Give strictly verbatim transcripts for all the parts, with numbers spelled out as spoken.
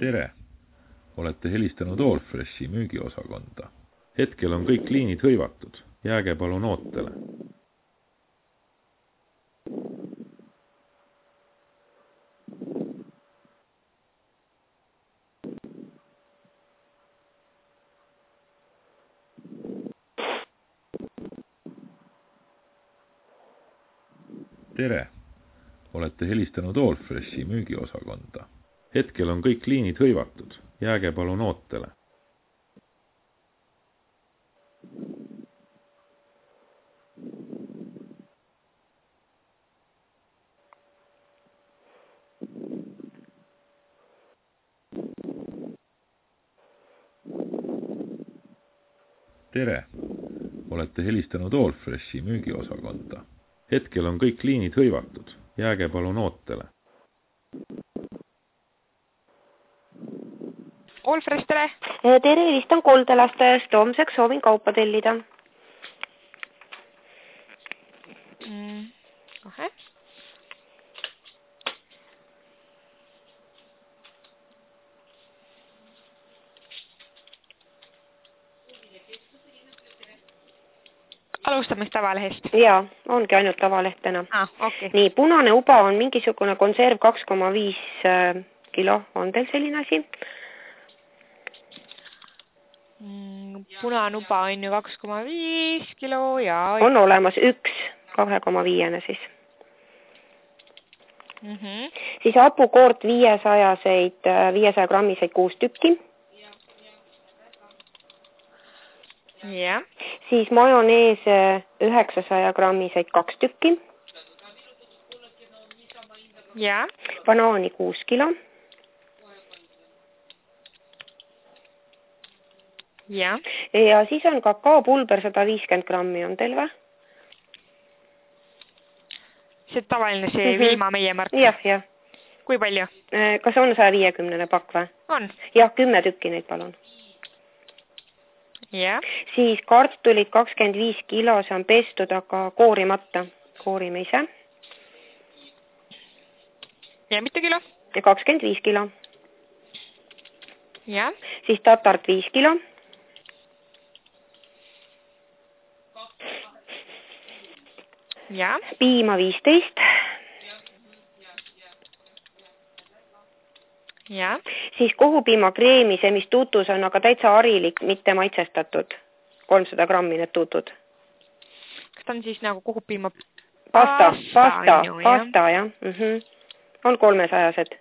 Tere! Olete helistanud Allfreshi müügiosakonda. Hetkel on kõik liinid hõivatud. Jääge palun ootele. Tere! Olete helistanud Allfreshi müügiosakonda. Hetkel on kõik liinid hõivatud. Jääge palun ootele. Tere! Olete helistanud Allfreshi müügiosakonda. Hetkel on kõik liinid hõivatud. Jääge palun ootele. Allfresh, tere! Tere, helistan koldelastajast. Homseks soovin kaupa tellida. Mm, kohe. Alustame tavalehest. Jaa, ongi ainult tavaleht täna. Ah, okay. Nii, punane uba on mingisugune konserv kaks koma viis kilo. On teil selline asi? Mm, punane uba on ju kaks koma viis kilo ja... On olemas üks kahe koma viiene siis. Mm -hmm. Siis hapukoort viiesajaseid, viiesaja grammiseid kuus tükki. Ja. Siis majonees üheksasaja grammiseid kaks tükki. Ja. Banaani kuus kilo. Ja. Ja siis on kakaopulber sada viiskümmend grammi. On teil või? See tavaline see mm -hmm. Viima meie mark. Jah, jah. Kui palju? Kas on saja viiekümnene pakk või? On. Jah, kümme tükki neid palun. Ja. Siis kartulid kakskümmend viis kilo, see on pestud, aga koorimata. Koorime ise. Ja mitu kilo? Ja kakskümmend viis kilo. Ja. Siis tatart viis kilo. Ja. Piima viisteist. Ja. Siis kohupiimakreemi, see mis tutus on, aga täitsa harilik, mitte maitsestatud. kolmsada grammi need tutud. Kas ta on siis nagu kohupiima pasta? Pasta, ju, pasta, jah. Mm -hmm. On kolmesajased.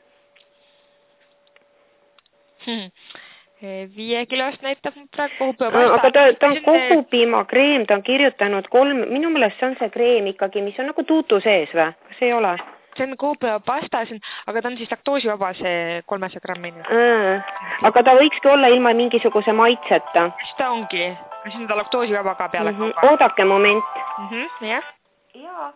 Hmm. Viie kilost näitab praegu kohupiimapasta. Aga ta, ta on kohupiimakreem, ta on kirjutanud kolm, minu meelest see on see kreem ikkagi, mis on nagu tuutu sees või? Kas ei ole? See on kohupiimapasta, aga ta on siis laktoosivaba see kolmesaja grammini. Mm. Aga ta võikski olla ilma mingisuguse maitseta. Mis ta ongi? Kas on ta laktoosivaba ka peale mm? -hmm. Oodake moment. Mm -hmm. Ja? Jaa.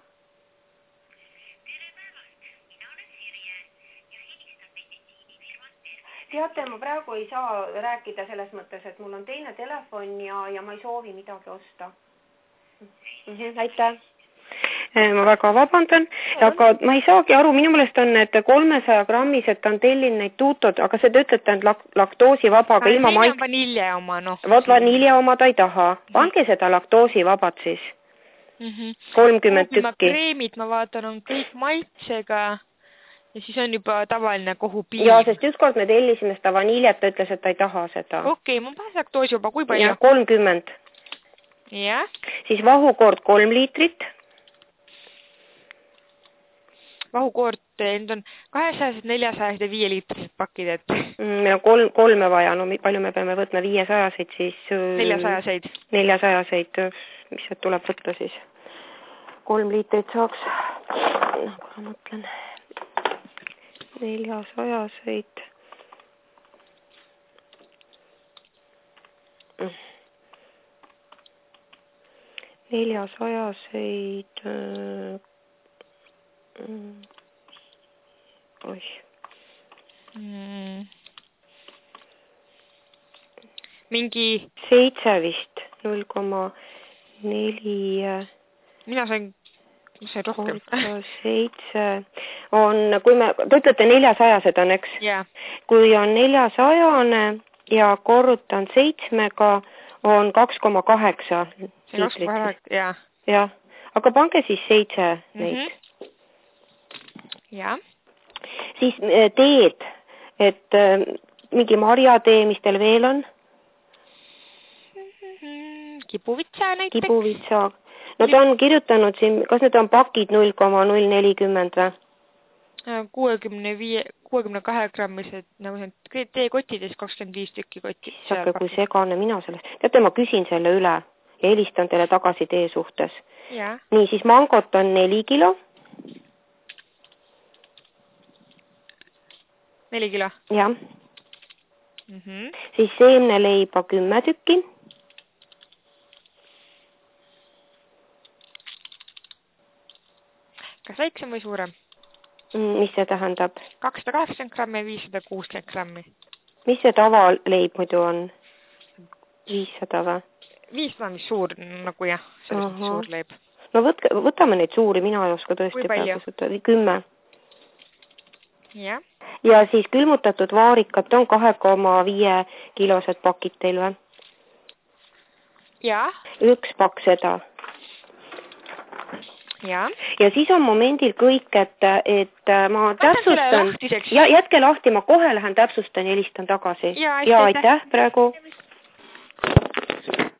Teate, ma praegu ei saa rääkida selles mõttes, et mul on teine telefon ja, ja ma ei soovi midagi osta. Mm -hmm. Aitäh. Ma väga vabandan, aga ma ei saagi aru, minu meelest on need kolmesaja grammised, ta on tellin neid tuutod, aga see te ütlete, et lak laktoosivaba, aga ilma maik... vanilje oma, noh. Vot vanilje oma ta ei taha. Pange seda laktoosivabat siis. Mm -hmm. kolmkümmend tükki. Kreemid, ma vaatan, on kõik maitsega ja siis on juba tavaline kohupiim. Jaa, sest ükskord me tellisime seda vaniljet, ta ütles, et ta ei taha seda. Okei, okay, ma pääs laktoosivaba, kui palju? Ja, kolmkümmend. Ja. Siis vahukoort kolm liitrit. Vahukoort, need on kahesajased, neljasajased ja viieliitrised pakid, et... Meil on kolm, kolme vaja, no palju me peame võtma, viiesajaseid siis... Neljasajaseid. Neljasajaseid, mis see tuleb võtta siis? Kolm liitrit saaks, noh, kui ma mõtlen, neljasajaseid. Neljasajaseid... Mm. Oih. Mm. Mingi... Seitse vist, null koma neli... Mina sain see rohkem. seitse on, kui me, te ütlete neljasajased on, eks? Yeah. Kui on neljasajane ja korrutan seitsmega, on kaks koma kaheksa liitrit. Jah. Jah, aga pange siis seitse neid. Mm -hmm. Jah. Siis teed, et mingi marjatee, mis teil veel on? Kibuvitsa näiteks. Kibuvitsa. No ta on kirjutanud siin, kas need on pakid null koma null nelikümmend või? kuuekümne viie, kuuekümne kahe grammised, nagu see teekottides kakskümmend viis tükki kotti. Saake, kui segane mina sellest. Teate, ma küsin selle üle ja helistan teile tagasi tee suhtes. Ja. Nii, siis mangot on neli kilo. Neli kilo? Jah. Mm -hmm. Siis seemneleiba kümme tükki. Kas väiksem või suurem? Mis see tähendab? kakssada kaheksakümmend grammi ja viissada kuuskümmend grammi. Mis see tavaleib muidu on? viissada või? viissada, mis suur, nagu jah, sellest suur leib. No võtke, võtame neid suuri, mina ei oska tõesti praegu kümme. Ja. Ja siis külmutatud vaarikat on kahe koma viie kilosed pakid teil või? Ja. Üks pakk seda. Ja. Ja siis on momendil kõik, et, et ma täpsustan. Ja jätke lahti, ma kohe lähen täpsustan ja helistan tagasi. Ja, ja aitäh praegu.